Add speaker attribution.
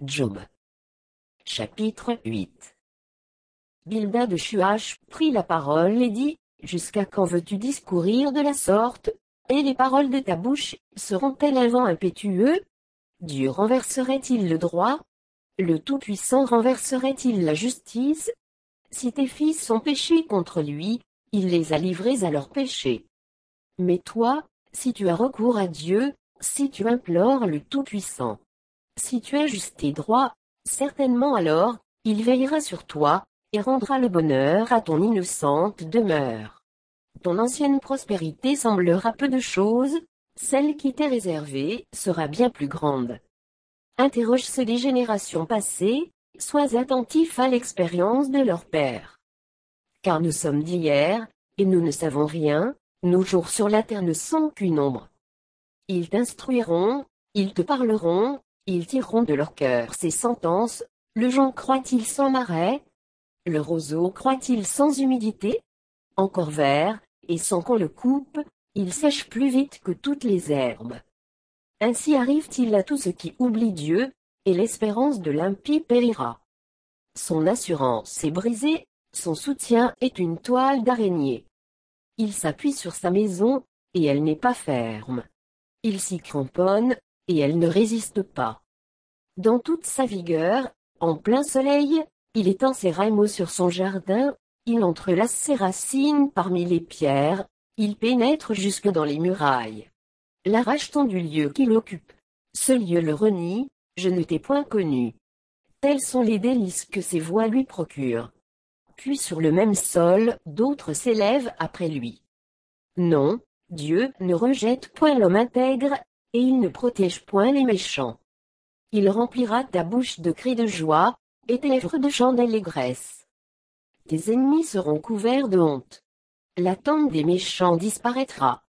Speaker 1: Job. Chapitre 8. Bildad de Shuach prit la parole et dit, Jusqu'à quand veux-tu discourir de la sorte, et les paroles de ta bouche seront-elles un vent impétueux? Dieu renverserait-il le droit? Le Tout-Puissant renverserait-il la justice? Si tes fils ont péché contre lui, il les a livrés à leurs péchés. Mais toi, si tu as recours à Dieu, si tu implores le Tout-Puissant, si tu es juste et droit, certainement alors, il veillera sur toi, et rendra le bonheur à ton innocente demeure. Ton ancienne prospérité semblera peu de choses, celle qui t'est réservée sera bien plus grande. Interroge ceux des générations passées, sois attentif à l'expérience de leur père. Car nous sommes d'hier, et nous ne savons rien, nos jours sur la terre ne sont qu'une ombre. Ils t'instruiront, ils te parleront, ils tireront de leur cœur ces sentences. Le jonc croît-il sans marais? Le roseau croît-il sans humidité? Encore vert, et sans qu'on le coupe, il sèche plus vite que toutes les herbes. Ainsi arrive-t-il à tout ce qui oublie Dieu, et l'espérance de l'impie périra. Son assurance est brisée, son soutien est une toile d'araignée. Il s'appuie sur sa maison, et elle n'est pas ferme. Il s'y cramponne, et elle ne résiste pas. Dans toute sa vigueur, en plein soleil, il étend ses rameaux sur son jardin, il entrelace ses racines parmi les pierres, il pénètre jusque dans les murailles. L'arrache-t-on du lieu qu'il occupe? Ce lieu le renie, je ne t'ai point connu. Tels sont les délices que ses voix lui procurent. Puis sur le même sol, d'autres s'élèvent après lui. Non, Dieu ne rejette point l'homme intègre, et il ne protège point les méchants. Il remplira ta bouche de cris de joie, et tes lèvres de chants d'allégresse. Tes ennemis seront couverts de honte. La tente des méchants disparaîtra.